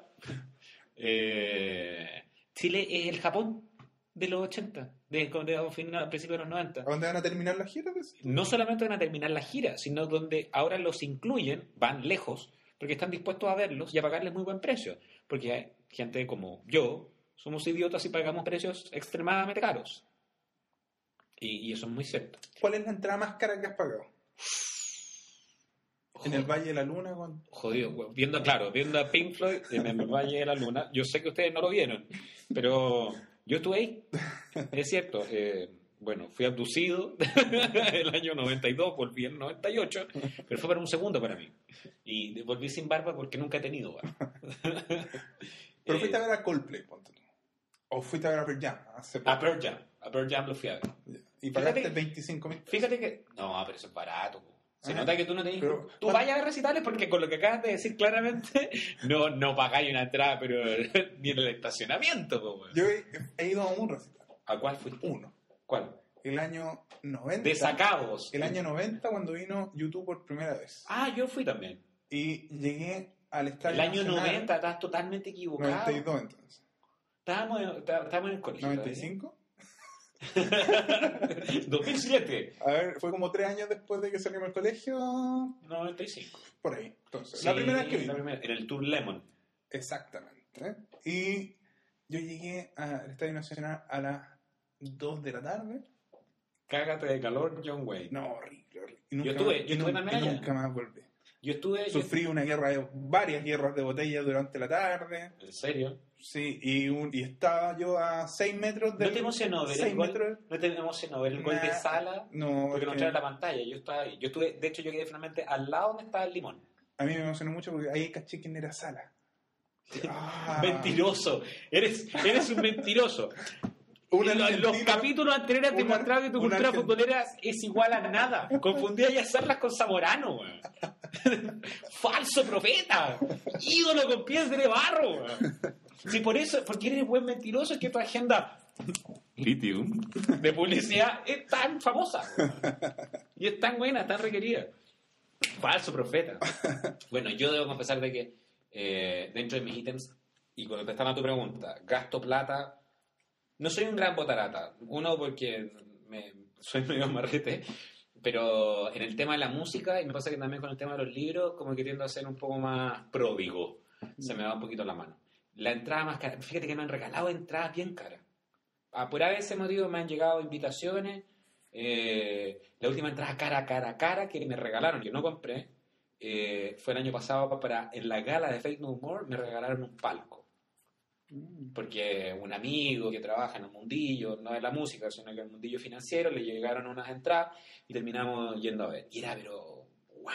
eh, Chile es el Japón de los ochenta, de, de, a final- a principios de los noventa. ¿A dónde van a terminar las giras? No solamente van a terminar la gira, sino donde ahora los incluyen, van lejos, porque están dispuestos a verlos y a pagarles muy buen precio. Porque hay gente como yo, somos idiotas y pagamos precios extremadamente caros. Y, y eso es muy cierto. ¿Cuál es la entrada más cara que has pagado? En el Valle de la Luna. Con... Jodido, güey. viendo, claro, viendo a Pink Floyd en el Valle de la Luna. Yo sé que ustedes no lo vieron, pero yo estuve ahí. Es cierto. Eh, bueno, fui abducido el año noventa y dos, volví en el noventa y ocho, pero fue para un segundo para mí. Y volví sin barba porque nunca he tenido barba. Pero Eh, fuiste a ver a Coldplay, ponte tú. O fuiste a ver a Pearl Jam. Hace poco. A Pearl Jam. A Pearl Jam lo fui a ver. Y pagaste Fíjate- veinticinco mil. Fíjate que... No, pero eso es barato. po. Se Ah, nota que tú no tenés... pero- Tú vayas a ver recitales porque con lo que acabas de decir claramente no, no pagáis una entrada, pero ni en el estacionamiento. Po, weón. Yo he, he ido a un recital. ¿A cuál fuiste? Uno. ¿Cuál? El año noventa. Desacados. El año noventa cuando vino YouTube por primera vez. Ah, yo fui también. Y llegué al estadio El año Nacional. noventa, estás totalmente equivocado. noventa y dos entonces. Estábamos, en- está- estábamos en el colegio. ¿noventa y cinco? todavía. dos mil siete. A ver, fue como tres años después de que salimos del colegio. noventa y cinco. Por ahí. Entonces, Sí, la primera vez que vi. la primera- en el Tour Lemon. Exactamente. Y yo llegué al Estadio Nacional a las dos de la tarde. Cágate de calor, John Wayne. No, horrible, horrible. Y nunca Yo estuve- más- yo y estuve nun- también y allá. nunca más volví. Yo estuve... yo- Sufrí una guerra, de, varias guerras de botella durante la tarde. ¿En serio? Sí, y, un, y estaba yo a seis metros de. ¿No te emocionó ver el seis gol? metros. ¿No te emocionó ver el gol de Nah, Sala? No, Porque no es trae que la pantalla. Yo estaba ahí. Yo estuve, de hecho, yo quedé finalmente al lado donde estaba el limón. a mí me emocionó mucho porque ahí caché quién era Sala. Ah, Mentiroso. Eres, eres un mentiroso. Un En los, los argentino- capítulos anteriores un demostraba que tu un cultura argen- futbolera es igual a nada. Confundía ya Salas con Zamorano, weón. Falso profeta. Ídolo con pies de barro, weón. Si por eso, porque eres buen mentiroso, es que tu agenda Lithium de publicidad es tan famosa, weón. Y es tan buena, tan requerida. Falso profeta. Bueno, yo debo confesar de que eh, dentro de mis ítems, y contestando a tu pregunta, gasto plata. No soy un gran botarata. Uno, porque me, soy medio marrete. Pero en el tema de la música, y me pasa que también con el tema de los libros, como que tiendo a ser un poco más pródigo. Se me va un poquito la mano. La entrada más cara. Fíjate que me han regalado entradas bien caras. A por ese motivo me han llegado invitaciones. Eh, la última entrada cara, cara, cara que me regalaron, que no compré, eh, fue el año pasado para, en la gala de Fake No More, me regalaron un palco. Porque un amigo que trabaja en el mundillo, no de la música, sino que en el mundillo financiero, le llegaron unas entradas y terminamos yendo a ver. Y era, pero,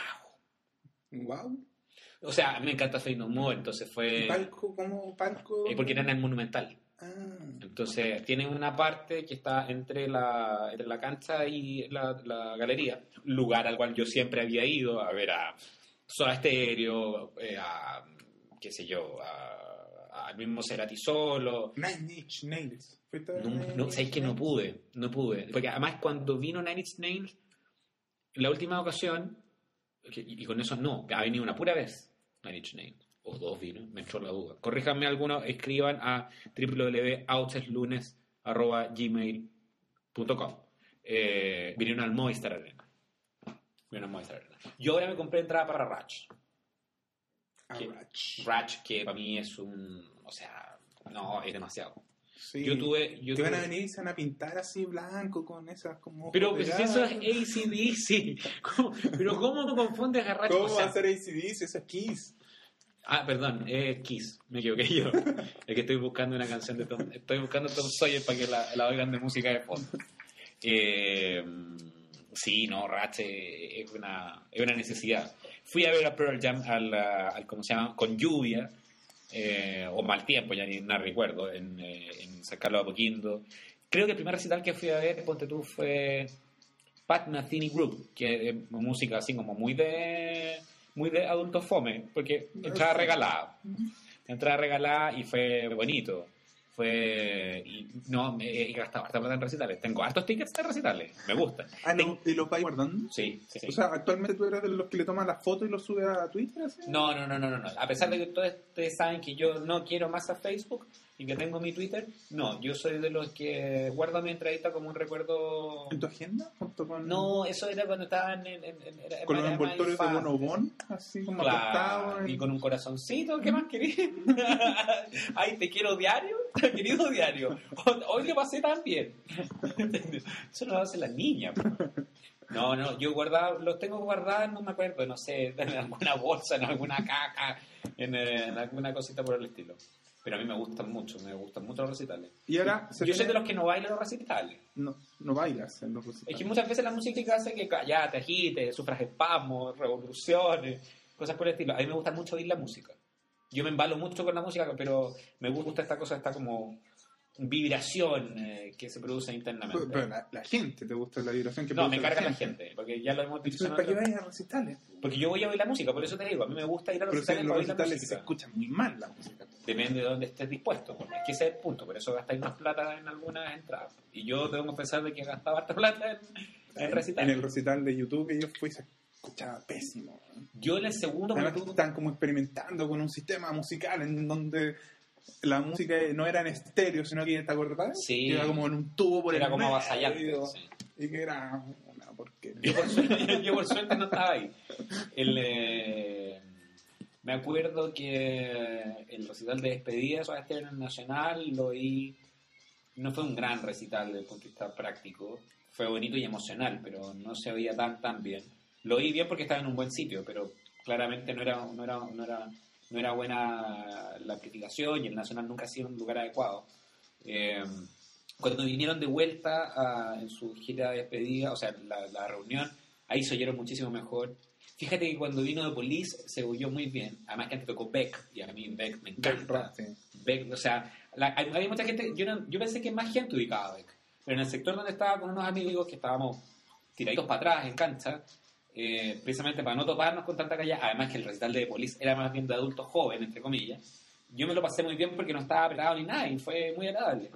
wow. Wow. O sea, a mí me encanta Fake No More, entonces fue... ¿Palco? ¿Cómo palco? eh, porque era en el Monumental. Ah, Entonces, tiene una parte que está entre la, entre la cancha y la, la galería, lugar al cual yo siempre había ido a ver a Soda Stereo, eh, a, qué sé yo, a, al mismo Cerati Solo. Nine Inch Nails. ¿Fuiste a ver No, Nine no, Inch sabes que no Nails? pude, no pude. Porque además cuando vino Nine Inch Nails, la última ocasión, que- y, y con eso no, ha venido una pura vez Nine Inch Nails. O dos vino, me entró la duda. Corríjanme algunos, escriban a doble u doble u doble u punto oucheslunes arroba gmail punto com. Eh, vinieron al Movistar Arena. Vinieron al Movistar Arena. Yo ahora me compré entrada para Ratch. Ah, ¿Qué? Ratch. Ratch, que para mí es un... O sea, no, es demasiado. Sí. Yo tuve... Yo que tuve... van a venir y se van a pintar así blanco con esas como... Pero pues, eso es A C D C. ¿Cómo? Pero ¿cómo no confundes a Ratchet? ¿Cómo O sea, va a ser A C D C? Eso es Kiss. Ah, perdón, es Kiss, me equivoqué yo. Es que estoy buscando una canción de Tom, estoy buscando Tom Sawyer para que la, la oigan de música de fondo. Eh, sí, no, Ratchet es una, es una necesidad. Fui a ver a Pearl Jam al, al ¿cómo se llama? Con lluvia, eh, o mal tiempo, ya ni no recuerdo, en, eh, en San Carlos de Apoquindo. Creo que el primer recital que fui a ver, ponte tú, fue Pat Metheny Group, que es música así como muy de... muy de adulto fome, porque entraba regalada. Entraba regalada y fue bonito. Fue... Y no, me he gastado harta plata en recitales. Tengo hartos tickets de recitales. Me gustan. Ah, Tengo... ¿y los vais guardando? Sí, sí, sí. O sea, ¿actualmente tú eres de los que le toman las fotos y los sube a Twitter? ¿Así? No, no, no, no, no, no. A pesar de que todos ustedes saben que yo no quiero más a Facebook y que tengo mi Twitter, no. Yo soy de los que guardo mi entradita como un recuerdo... ¿En tu agenda? Junto con... No, eso era cuando estaban en... en, en era, con los era envoltorios de Bonobón, así como acostado. Claro, en... y con un corazoncito, ¿qué más querés? Ay, te quiero diario, querido diario. Hoy lo pasé tan bien. Eso no lo hace la niña. No, no, yo guardaba, los tengo guardados, no me acuerdo, no sé, en alguna bolsa, en alguna caja, en, en alguna cosita por el estilo. Pero a mí me gustan mucho, me gustan mucho los recitales. Y ahora yo soy de los que no bailan los recitales. No, no bailas en los recitales. Es que muchas veces la música hace que ya te agites, sufras espasmos, revoluciones, cosas por el estilo. A mí me gusta mucho oír la música. Yo me embalo mucho con la música, pero me gusta esta cosa, esta como vibración eh, que se produce internamente. Pero, pero la, la gente, ¿te gusta la vibración que No, produce me carga la la gente? gente, porque ya lo hemos dicho. Entonces, ¿para qué vayas a recitales? Porque yo voy a oír la música, por eso te digo, a mí me gusta ir a los Pero si recitales en para los oír la recitales se música. escucha muy mal la música. Depende de dónde estés dispuesto, porque es que ese es el punto, por eso gastáis más plata en algunas entradas. Y yo tengo que pensar de que gastaba harta plata en, en recitales. En el recital de YouTube que yo fui se escuchaba pésimo. Yo en el segundo... Además cuando que tú- están como experimentando con un sistema musical en donde la música no era en estéreo, sino que, ¿te acordás? Sí. Que era como en un tubo por Era el como medio, avasallante, sí. Y que era una porquería. Yo por, suerte, yo por suerte no estaba ahí. El, eh, me acuerdo que el recital de despedida de Estéreo Nacional lo oí. No fue un gran recital desde el punto de vista práctico. Fue bonito y emocional, pero no se oía tan tan bien. Lo oí bien porque estaba en un buen sitio, pero claramente no era, no era, no era, no era buena la amplificación y el Nacional nunca ha sido un lugar adecuado. Eh, Cuando vinieron de vuelta a, en su gira de despedida, o sea, la, la reunión, ahí se oyeron muchísimo mejor. Fíjate que cuando vino The Police se oyó muy bien. Además que antes tocó Beck, y a mí Beck me encanta. Sí. Beck, o sea, la, hay- había mucha gente, yo, no- yo pensé que más gente ubicaba a Beck. Pero en el sector donde estaba con unos amigos que estábamos tiraditos para atrás en cancha, eh, precisamente para no toparnos con tanta calle, además que el recital de The Police era más bien de adultos jóvenes, entre comillas, yo me lo pasé muy bien porque no estaba apretado ni nada y fue muy agradable.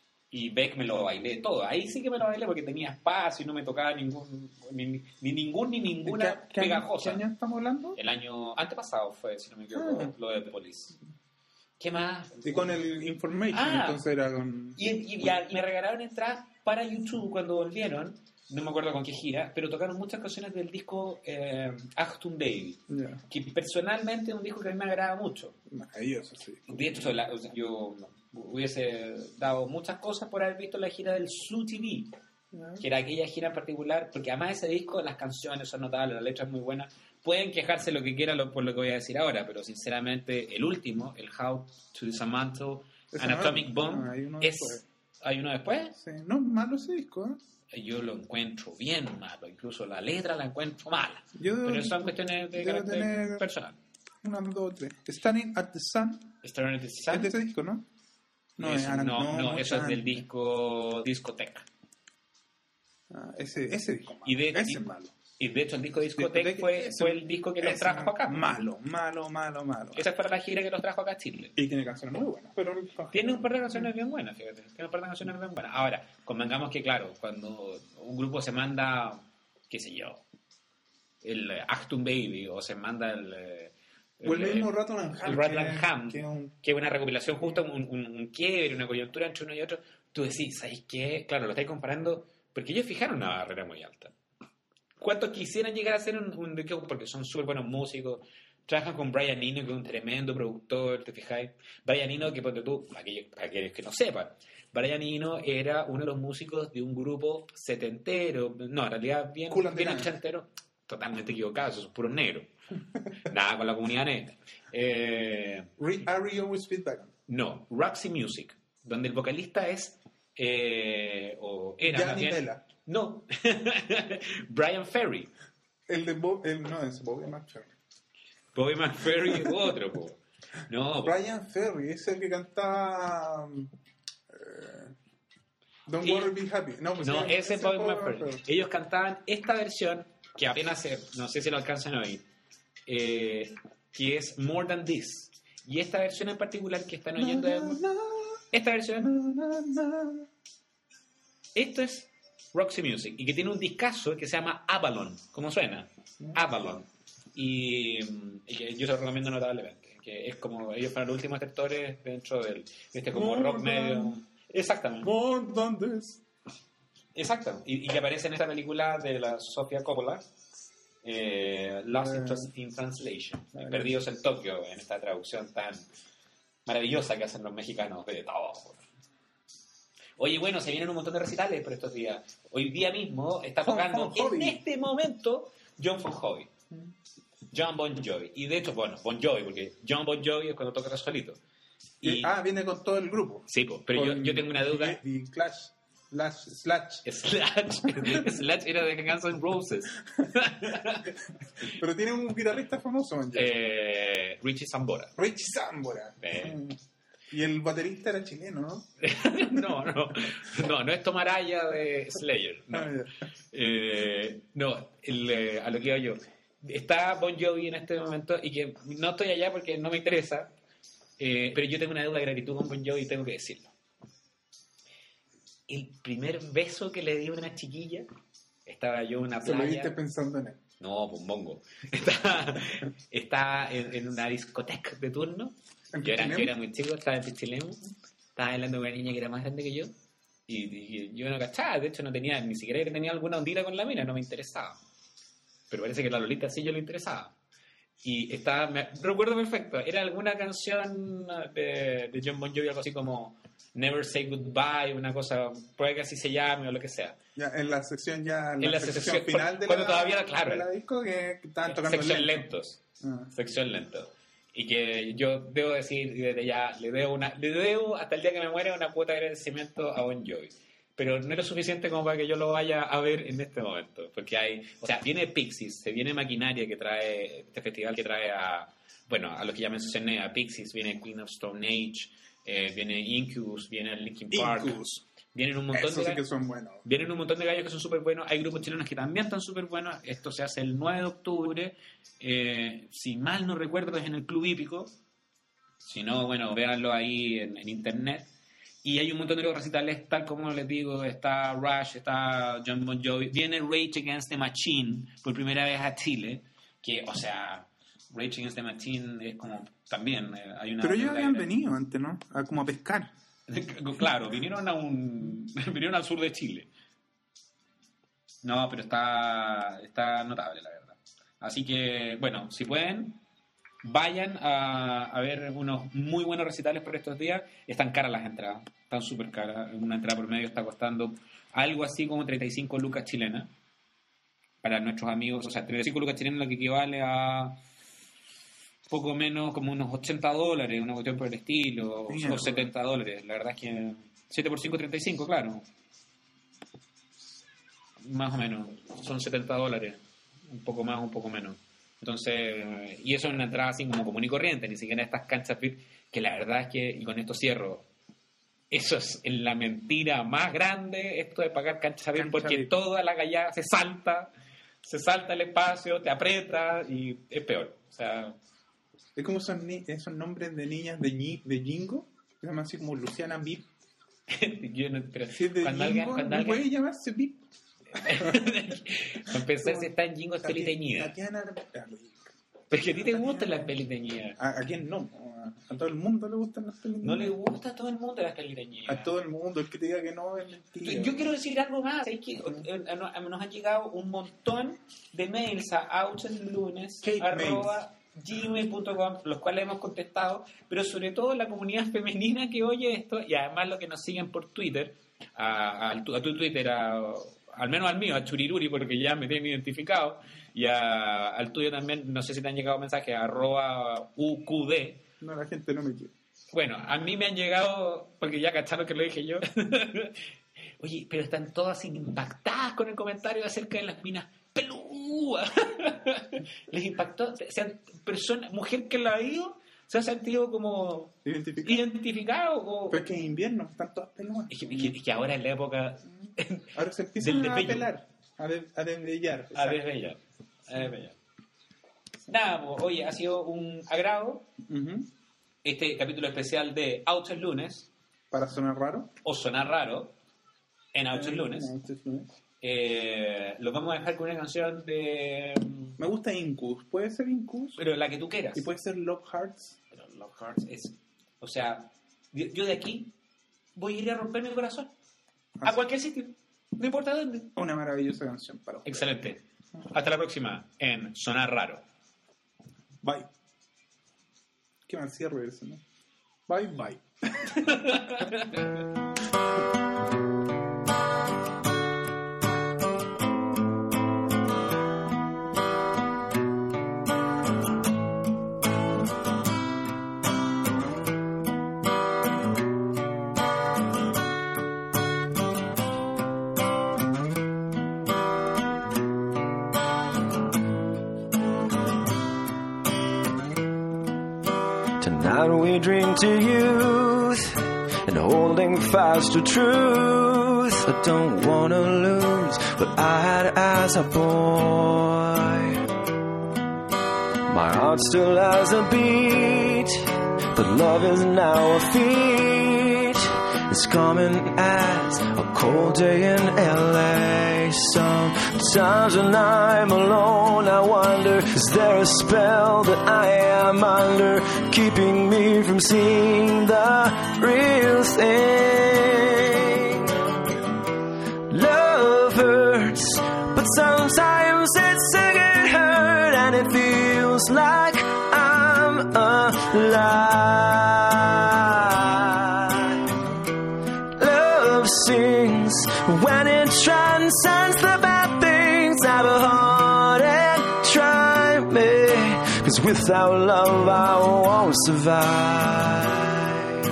Y Beck me lo bailé todo. Ahí sí que me lo bailé porque tenía espacio y no me tocaba ningún ni, ni ningún ni ninguna ¿Qué, qué año, pegajosa. ¿Qué año estamos hablando? El año antepasado fue, si no me equivoco, Ah. lo de The Police. ¿Qué más? Y con el Information, Ah. entonces era con... Y, y- y a- y me regalaron entradas para YouTube cuando volvieron. No me acuerdo con qué gira, pero tocaron muchas canciones del disco eh, Achtung Baby, Ya, que personalmente es un disco que a mí me agrada mucho. maravilloso, sí. De hecho, la- o sea, yo hubiese dado muchas cosas por haber visto la gira del Slu T V, Ya. que era aquella gira en particular, porque además de ese disco las canciones son notables, la letra es muy buena. Pueden quejarse lo que quieran lo- por lo que voy a decir ahora, pero sinceramente el último, el How to Dismantle Ese an no es- Atomic Bomb, ah, hay uno es... después. ¿Hay uno después? Sí. No, malo ese disco, ¿eh? Yo lo encuentro bien malo, incluso la letra la encuentro mala, Yo pero son cuestiones de debo carácter tener- personal. Una, dos, tres. Standing at the Sun Starry Night es de ese disco, ¿no? No, Eso, es Ana- no, no, no, eso es Ana- del disco Discoteca. Ah, ese, ese disco malo. Y de- ese y- es malo. Y de hecho el disco Discoteca Discoteca, fue, ese- fue el disco que los ese trajo acá. Malo, malo, malo, malo. Esa fue la gira que los trajo acá a Chile. Y tiene canciones muy buenas, pero... Tiene un par de canciones bien buenas, fíjate. Tiene un par de canciones bien buenas. Ahora, convengamos que, claro, cuando un grupo se manda, qué sé yo, el eh, Achtung Baby o se manda el... eh, O el el, mismo eh, Rattle and Ham. el Rattle que- and Ham, que es un- que es una recopilación justa, un, un, un quiebre, una coyuntura entre uno y otro, tú decís, ¿sabes qué? Claro, lo estáis comparando, porque ellos fijaron una barrera muy alta. ¿Cuántos quisieran llegar a ser un, un porque son súper buenos músicos, trabajan con Brian Eno, que es un tremendo productor, ¿te fijáis? Brian Eno, que ponte tú, para aquellos, para aquellos que no sepan, Brian Eno era uno de los músicos de un grupo setentero, no, en realidad bien, Cool and bien the Gang. ochentero, totalmente equivocado, esos son puros negros. Nada con la comunidad negra. Eh, Re- Are you always feedback? no, Roxy Music, donde el vocalista es, eh, o era más Gianni bien, Bella. no, Brian Ferry. El de Bob, el, no, es Bobby McFerrin. Bobby McFerry es otro, po. No, po. Brian Ferry es el que cantaba um, eh, Don't Y- Worry Be Happy. No, pues No, ese- ese es ese Bobby McFerrin. Ellos cantaban esta versión, que apenas se, no sé si lo alcanzan a oír, eh, que es More Than This. Y esta versión en particular que están oyendo, es- esta versión, esto es Roxy Music, y que tiene un discazo que se llama Avalon, ¿cómo suena? Avalon. Y, mm, y que yo se lo recomiendo notablemente, que es como, ellos fueron los últimos actores dentro del, este como More rock than- medio. Exactamente. More than this. Exacto, y, y que aparece en esta película de la Sofía Coppola, eh, Lost in, Eh. Trans- in Translation, Eh. Perdidos en Tokio, en esta traducción tan maravillosa que hacen los mexicanos de todo. Oye, bueno, se vienen un montón de recitales por estos días. Hoy día mismo está John tocando, Bon Jovi. en este momento, John Bon Jovi. John Bon Jovi. Y de hecho, bueno, Bon Jovi, porque John Bon Jovi es cuando toca solito. Y, Ah, viene con todo el grupo. sí, po, pero yo, Con yo tengo una duda. Y, y Clash. Slash. Slash. Slash, Slash era de Guns N' Roses. Pero tiene un guitarrista famoso, man. Eh, Richie Sambora. Rich Sambora. Eh. Mm. Y el baterista era chileno, ¿no? no, no, no, no es Tomaraya de Slayer. No, Ah, ya. eh, no el, eh, a lo que iba yo. Está Bon Jovi en este momento y que no estoy allá porque no me interesa, eh, pero yo tengo una deuda de gratitud con Bon Jovi y tengo que decirlo. El primer beso que le di a una chiquilla, estaba yo en una Se lo playa. viste pensando en él. No, pues mongo. Está, está en, en una discoteca de turno. ¿En Yo era, yo Pichilemu? era muy chico, estaba en Pichilemu. Estaba hablando con una niña que era más grande que yo. Y, y yo no cachaba, de hecho no tenía, ni siquiera tenía alguna ondita con la mina, no me interesaba. Pero parece que la Lolita sí yo le interesaba. Y estaba, me recuerdo perfecto, era alguna canción de, de John Bon Jovi, algo así como Never Say Goodbye, una cosa, puede que así se llame o lo que sea. Ya, en la sección ya, en En la, la sección, sección- final de cuando la, todavía era claro. de la disco que estaban tocando Sección lento. lentos. Ah. Sección lento. Y que yo debo decir, y desde ya, le debo, una, le debo hasta el día que me muera una cuota de agradecimiento a Bon Jovi. Pero no es lo suficiente como para que yo lo vaya a ver en este momento. Porque hay, o sea, viene Pixies, se viene Maquinaria que trae, este festival que trae a, bueno, a los que ya mencioné, a Pixies, viene Queen of Stone Age, eh, viene Incubus, viene Linkin Park. Incubus. Vienen un montón Eso de sí que son buenos. Vienen un montón de gallos que son súper buenos. Hay grupos chilenos que también están súper buenos. Esto se hace el nueve de octubre. Eh, si mal no recuerdo, es en el Club Hípico. Si no, bueno, véanlo ahí en, en internet. Y hay un montón de los recitales, tal como les digo. Está Rush, está John Bon Jovi. Viene Rage Against the Machine por primera vez a Chile. Que, o sea, Rage Against the Machine es como también eh, hay una... Pero ellos una- habían venido antes, ¿no? A, como a pescar. Claro, vinieron a un vinieron al sur de Chile. No, pero está está notable, la verdad. Así que, bueno, si pueden, vayan a, a ver unos muy buenos recitales por estos días. Están caras las entradas, están súper caras. Una entrada por medio está costando algo así como treinta y cinco lucas chilenas para nuestros amigos. O sea, treinta y cinco lucas chilenas, lo que equivale a poco menos como unos ochenta dólares, una cuestión por el estilo, Mierda. o setenta dólares. La verdad es que siete por cinco, treinta y cinco, claro. Más o menos, son setenta dólares. Un poco más, un poco menos. Entonces, y eso es una entrada así como común y corriente, ni siquiera estas canchas V I P, que la verdad es que, y con esto cierro, eso es la mentira más grande, esto de pagar canchas V I P, Cancha porque V I P. toda la gallada se salta, se salta el espacio, te aprieta y es peor. O sea, Es como esos, ni- esos nombres de niñas de, ñi- de Jingo, que se llaman así como Luciana V I P. yo no, pero Si es de cuando Jingo, alguien, cuando no puede alguien, llamarse V I P. para empezar, si está en Jingo, es peli teñida. Tatiana, Porque a ti te gustan las pelis teñidas. ¿A, ¿A quién no? A, a todo el mundo le gustan las pelis. No le gusta a todo el mundo las pelis teñidas. A todo el mundo, el que te diga que no es mentira. Yo quiero decir algo más. Es que eh, eh, nos han llegado un montón de mails a Kate ouchenlunes arroba gmail punto com, los cuales hemos contestado, pero sobre todo la comunidad femenina que oye esto, y además los que nos siguen por Twitter, a, a, a tu Twitter, a, al menos al mío, a Churiruri, porque ya me tienen identificado, y a, al tuyo también, no sé si te han llegado mensajes, arroba U Q D. No, la gente no me quiere. Bueno, a mí me han llegado, porque ya cacharon que lo dije yo. Oye, pero están todas impactadas con el comentario acerca de las minas pelúas. Les impactó, sean personas, mujer que la ha ido, se ha sentido como identificado. identificado o... Pero es que en invierno están todas peludas. Es que, es que- es que ahora es la época Ahora se empiezan del a desvello. pelar, a, de, a desvellar. a desbellar. A desbellar. Nada, pues, oye, ha sido un agrado Ujú. este capítulo especial de Autos Lunes, Para sonar raro. o sonar raro, en Autos Lunes. Eh, Autos Lunes. Eh, los vamos a dejar con una canción de... Me gusta Incus. ¿Puede ser Incus? Pero la que tú quieras. Y puede ser Love Hearts. Pero Love Hearts es... O sea, yo, yo de aquí voy a ir a romper mi corazón. A Así. cualquier sitio. No importa dónde. Una maravillosa canción para usted. Excelente. Hasta la próxima en Sonar Raro. Bye. Qué mal cierre ese, ¿no? Bye, bye. Tonight we drink to youth and holding fast to truth. I don't wanna lose what I had as a boy. My heart still has a beat, but love is now a feat. It's coming as a cold day in L A. Sometimes when I'm alone, I wonder, is there a spell that I am under, keeping me from seeing the real thing? Love hurts, but sometimes it's a good hurt, and it feels like I'm alive. Love sings when it transcends the bad things. Have a heart and try me, 'cause without love I won't survive.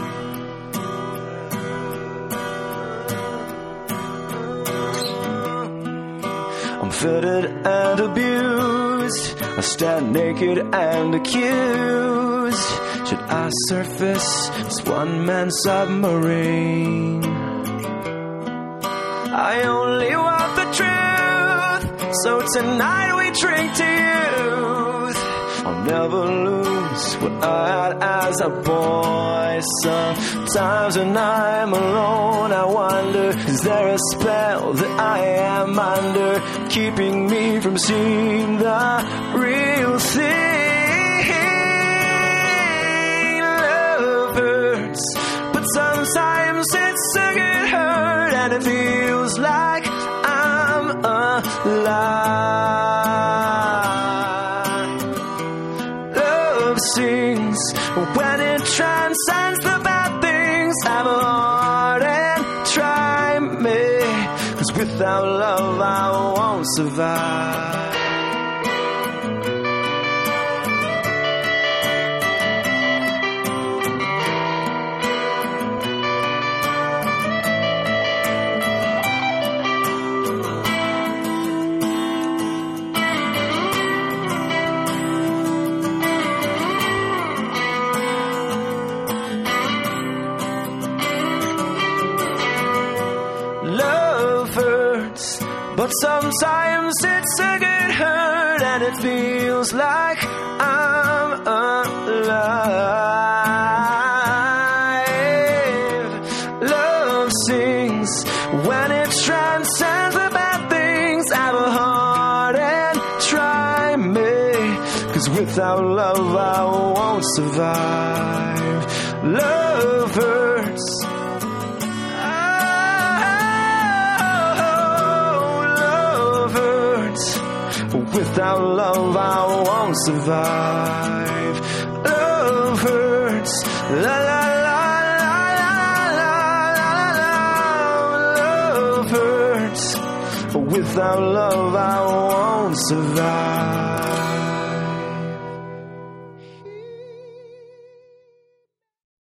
I'm fitted and abused, I stand naked and accused. Should I surface as one man submarine? I only want the truth, so tonight we drink to youth. I'll never lose what I had as a boy. Sometimes when I'm alone, I wonder, is there a spell that I am under, keeping me from seeing the real thing? Love hurts, but sometimes it's a good hurt, and it feels like I'm alive. Love sings when it transcends the bad things. Have a heart and try me, 'cause without love I won't survive. But sometimes it's a good hurt, and it feels like I'm alive. Love sings when it transcends the bad things. Have a heart and try me, 'cause without love I won't survive. Love hurts. Without love I won't survive. Love hurts. La la la la la la la la. Love hurts. Without love I won't survive.